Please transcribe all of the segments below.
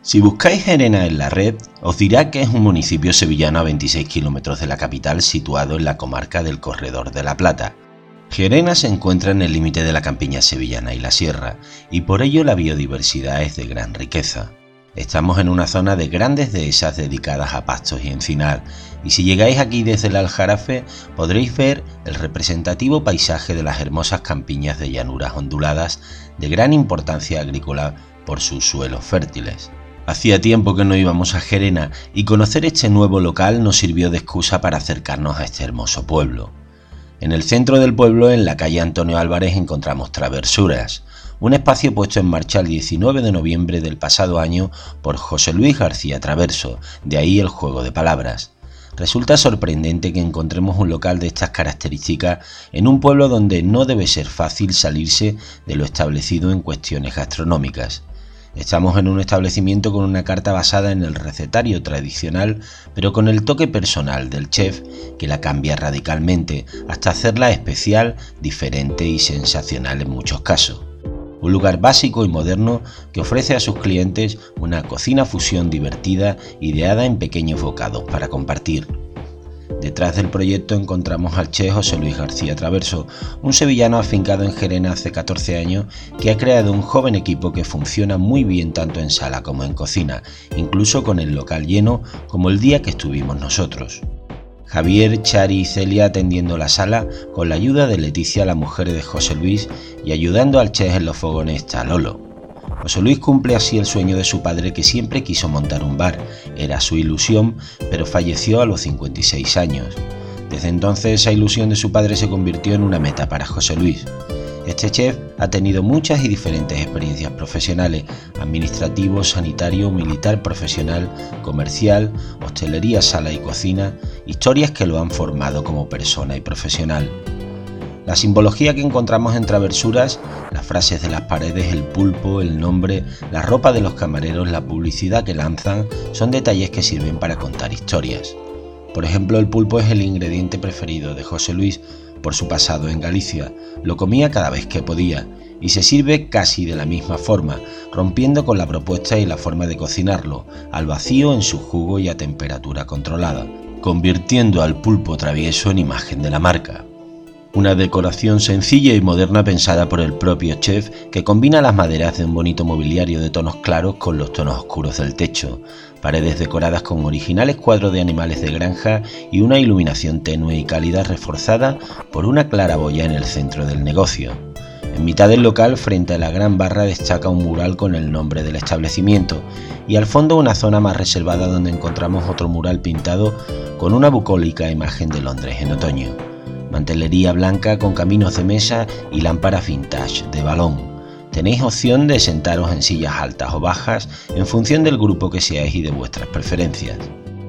Si buscáis Gerena en la red, os dirá que es un municipio sevillano a 26 kilómetros de la capital, situado en la comarca del Corredor de la Plata. Gerena se encuentra en el límite de la campiña sevillana y la sierra, y por ello la biodiversidad es de gran riqueza. Estamos en una zona de grandes dehesas dedicadas a pastos y encinar, y si llegáis aquí desde el Aljarafe podréis ver el representativo paisaje de las hermosas campiñas de llanuras onduladas de gran importancia agrícola por sus suelos fértiles. Hacía tiempo que no íbamos a Gerena y conocer este nuevo local nos sirvió de excusa para acercarnos a este hermoso pueblo. En el centro del pueblo, en la calle Antonio Álvarez, encontramos Traversuras, un espacio puesto en marcha el 19 de noviembre del pasado año por José Luis García Traverso, de ahí el juego de palabras. Resulta sorprendente que encontremos un local de estas características en un pueblo donde no debe ser fácil salirse de lo establecido en cuestiones gastronómicas. Estamos en un establecimiento con una carta basada en el recetario tradicional, pero con el toque personal del chef que la cambia radicalmente hasta hacerla especial, diferente y sensacional en muchos casos. Un lugar básico y moderno que ofrece a sus clientes una cocina fusión divertida, ideada en pequeños bocados para compartir. Detrás del proyecto encontramos al chef José Luis García Traverso, un sevillano afincado en Gerena hace 14 años que ha creado un joven equipo que funciona muy bien tanto en sala como en cocina, incluso con el local lleno como el día que estuvimos nosotros. Javier, Chari y Celia atendiendo la sala con la ayuda de Leticia, la mujer de José Luis, y ayudando al chef en los fogones está Lolo. José Luis cumple así el sueño de su padre, que siempre quiso montar un bar, era su ilusión, pero falleció a los 56 años. Desde entonces esa ilusión de su padre se convirtió en una meta para José Luis. Este chef ha tenido muchas y diferentes experiencias profesionales: administrativo, sanitario, militar profesional, comercial, hostelería, sala y cocina, historias que lo han formado como persona y profesional. La simbología que encontramos en Traversuras, las frases de las paredes, el pulpo, el nombre, la ropa de los camareros, la publicidad que lanzan, son detalles que sirven para contar historias. Por ejemplo, el pulpo es el ingrediente preferido de José Luis por su pasado en Galicia. Lo comía cada vez que podía y se sirve casi de la misma forma, rompiendo con la propuesta y la forma de cocinarlo, al vacío en su jugo y a temperatura controlada, convirtiendo al pulpo travieso en imagen de la marca. Una decoración sencilla y moderna pensada por el propio chef, que combina las maderas de un bonito mobiliario de tonos claros con los tonos oscuros del techo, paredes decoradas con originales cuadros de animales de granja y una iluminación tenue y cálida reforzada por una claraboya en el centro del negocio. En mitad del local, frente a la gran barra, destaca un mural con el nombre del establecimiento y al fondo una zona más reservada donde encontramos otro mural pintado con una bucólica imagen de Londres en otoño. Mantelería blanca con caminos de mesa y lámparas vintage de balón. Tenéis opción de sentaros en sillas altas o bajas en función del grupo que seáis y de vuestras preferencias.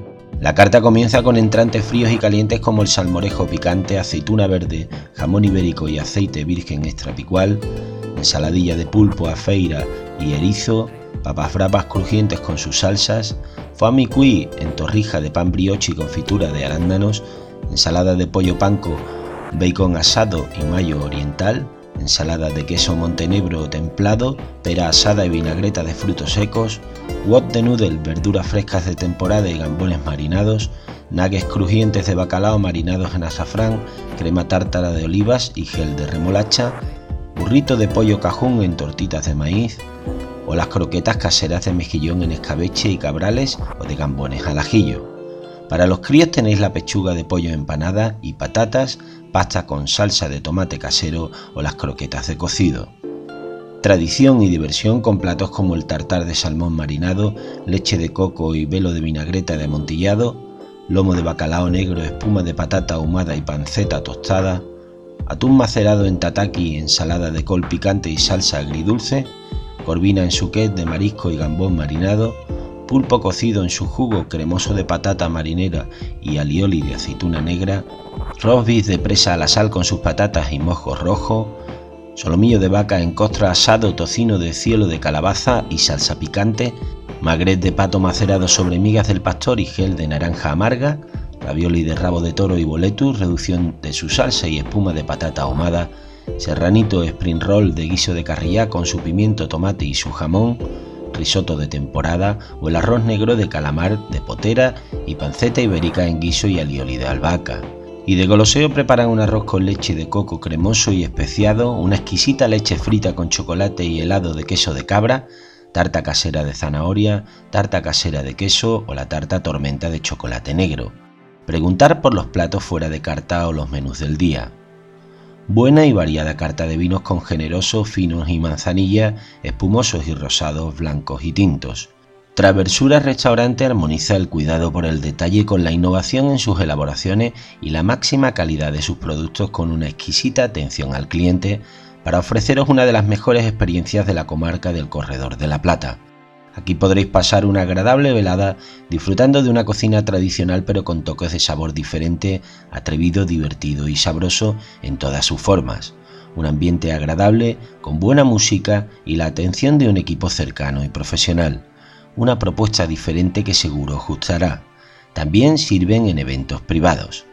La carta comienza con entrantes fríos y calientes como el salmorejo picante, aceituna verde, jamón ibérico y aceite virgen extra picual, ensaladilla de pulpo, afeira y erizo, papas bravas crujientes con sus salsas, foie mi cuit en torrija de pan brioche y confitura de arándanos, ensalada de pollo panko, bacon asado y mayo oriental, ensalada de queso montenegro templado, pera asada y vinagreta de frutos secos, wok de noodle, verduras frescas de temporada y gambones marinados, nuggets crujientes de bacalao marinados en azafrán, crema tártara de olivas y gel de remolacha, burrito de pollo cajún en tortitas de maíz, o las croquetas caseras de mejillón en escabeche y cabrales o de gambones al ajillo. Para los críos tenéis la pechuga de pollo empanada y patatas, pasta con salsa de tomate casero o las croquetas de cocido. Tradición y diversión con platos como el tartar de salmón marinado, leche de coco y velo de vinagreta de amontillado, lomo de bacalao negro, espuma de patata ahumada y panceta tostada, atún macerado en tataki, ensalada de col picante y salsa agridulce, corvina en souquet de marisco y gambón marinado, pulpo cocido en su jugo cremoso de patata marinera y alioli de aceituna negra, roast beef de presa a la sal con sus patatas y mojo rojo, solomillo de vaca en costra asado, tocino de cielo de calabaza y salsa picante, magret de pato macerado sobre migas del pastor y gel de naranja amarga, ravioli de rabo de toro y boletus, reducción de su salsa y espuma de patata ahumada, serranito spring roll de guiso de carrillá con su pimiento, tomate y su jamón, risotto de temporada o el arroz negro de calamar de potera y panceta ibérica en guiso y alioli de albahaca. Y de goloseo preparan un arroz con leche de coco cremoso y especiado, una exquisita leche frita con chocolate y helado de queso de cabra, tarta casera de zanahoria, tarta casera de queso o la tarta tormenta de chocolate negro. Preguntar por los platos fuera de carta o los menús del día. Buena y variada carta de vinos con generosos, finos y manzanilla, espumosos y rosados, blancos y tintos. Traversura Restaurante armoniza el cuidado por el detalle con la innovación en sus elaboraciones y la máxima calidad de sus productos con una exquisita atención al cliente para ofreceros una de las mejores experiencias de la comarca del Corredor de la Plata. Aquí podréis pasar una agradable velada disfrutando de una cocina tradicional pero con toques de sabor diferente, atrevido, divertido y sabroso en todas sus formas. Un ambiente agradable, con buena música y la atención de un equipo cercano y profesional. Una propuesta diferente que seguro os gustará. También sirven en eventos privados.